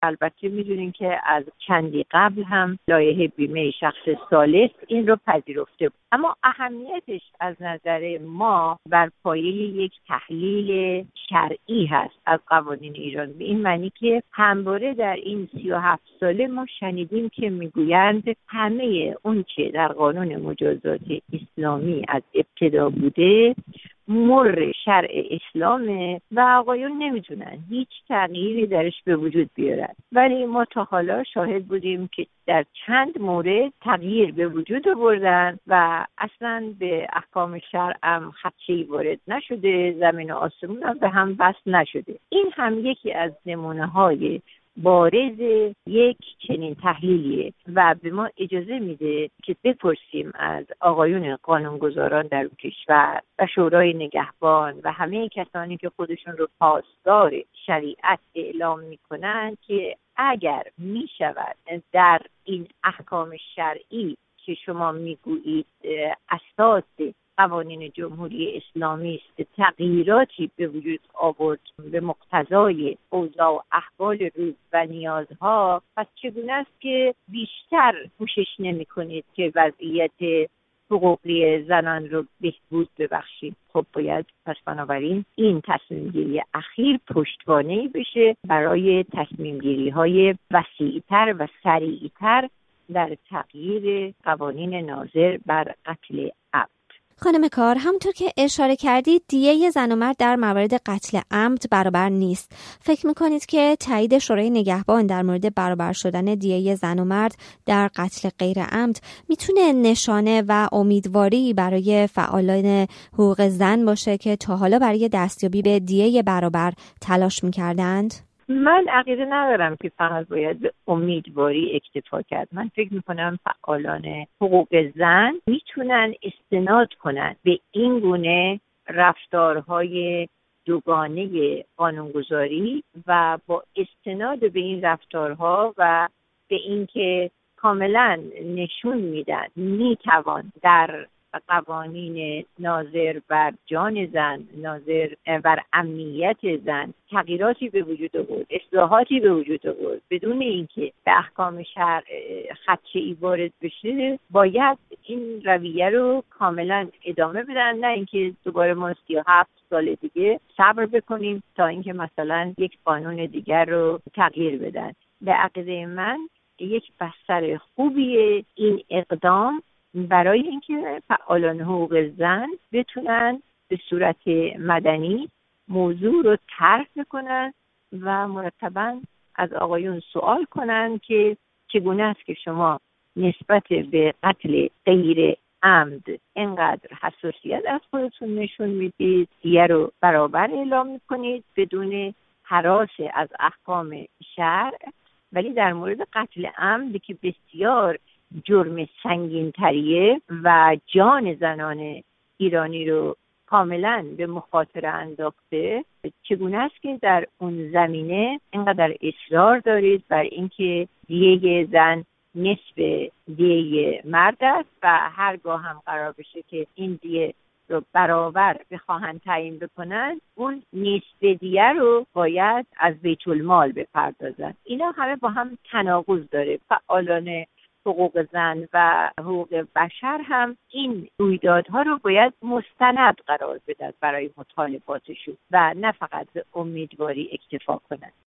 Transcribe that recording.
البته میدونین که از چندی قبل هم لایحه بیمه شخص ثالث این رو پذیرفته بود. اما اهمیتش از نظر ما بر پایه یک تحلیل شرعی هست از قوانین ایران، به این معنی که همواره در این 37 ساله ما شنیدیم که میگویند همه اون چه در قانون مجازات اسلامی از ابتدا بوده مر شرع اسلامه و آقایون نمیتونن هیچ تغییری درش به وجود بیارن. ولی ما تا حالا شاهد بودیم که در چند مورد تغییر به وجود آوردن و اصلا به احکام شرع هم خدشه‌ای وارد نشده، زمین و آسمون هم به هم وصل نشده. این هم یکی از نمونه‌های بارز یک چنین تحلیلیه و به ما اجازه میده که بپرسیم از آقایون قانونگذاران در کشور و شورای نگهبان و همه کسانی که خودشون رو پاسدار شریعت اعلام میکنن که اگر میشود در این احکام شرعی که شما میگویید اساس قوانین جمهوری اسلامی است تغییراتی به وجود آورد به مقتضای اوضاع و احوال روز و نیازها، پس چگونه است که بیشتر کوشش نمی کنید که وضعیت حقوقی زنان رو بهبود ببخشید؟ خب باید پس بنابراین این تصمیم گیری اخیر پشتوانه‌ای بشه برای تصمیم گیری های وسیع‌تر و سریع‌تر در تغییر قوانین ناظر بر قتل عمد. خانم کار، همونطور که اشاره کردید دیه زن و مرد در موارد قتل عمد برابر نیست. فکر میکنید که تایید شورای نگهبان در مورد برابر شدن دیه زن و مرد در قتل غیر عمد میتونه نشانه و امیدواری برای فعالان حقوق زن باشه که تا حالا برای دستیابی به دیه برابر تلاش میکردند؟ من عقیده ندارم که فقط باید به امیدواری اکتفا کرد. من فکر میکنم فعالان حقوق زن میتونن استناد کنن به این گونه رفتارهای دوگانه قانونگذاری و با استناد به این رفتارها و به اینکه کاملا نشون میدن میتوان در قوانین ناظر بر جان زن، ناظر بر امنیت زن تغییراتی به وجود آورد، اصلاحاتی به وجود آورد بدون اینکه به احکام شرع خدشه‌ای وارد بشه، باید این رویه رو کاملا ادامه بدن، نه اینکه دوباره ما 37 سال دیگه صبر بکنیم تا اینکه مثلا یک قانون دیگر رو تغییر بدن. به عقیده من یک بستر خوبیه این اقدام برای اینکه فعالان حقوق زن بتونن به صورت مدنی موضوع رو طرح کنن و مرتباً از آقایون سوال کنن که چگونه است که شما نسبت به قتل غیر عمد اینقدر حساسیت از خودتون نشون میدید، دیگه رو برابر اعلام میکنید بدون هراس از احکام شرع، ولی در مورد قتل عمد که بسیار جرم سنگین تریه و جان زنان ایرانی رو کاملا به مخاطره انداخته، چگونه است که در اون زمینه اینقدر اصرار دارید بر اینکه دیه زن نصف دیه مرد است و هرگاه هم قرار بشه که این دیه رو برابر بخواهن تعیین بکنن اون نصف دیه رو باید از بیت المال بپردازن. اینا همه با هم تناقض داره. فعالان حقوق زن و حقوق بشر هم این رویدادها رو باید مستند قرار بدن برای مطالباتشون و نه فقط به امیدواری اکتفا کنن.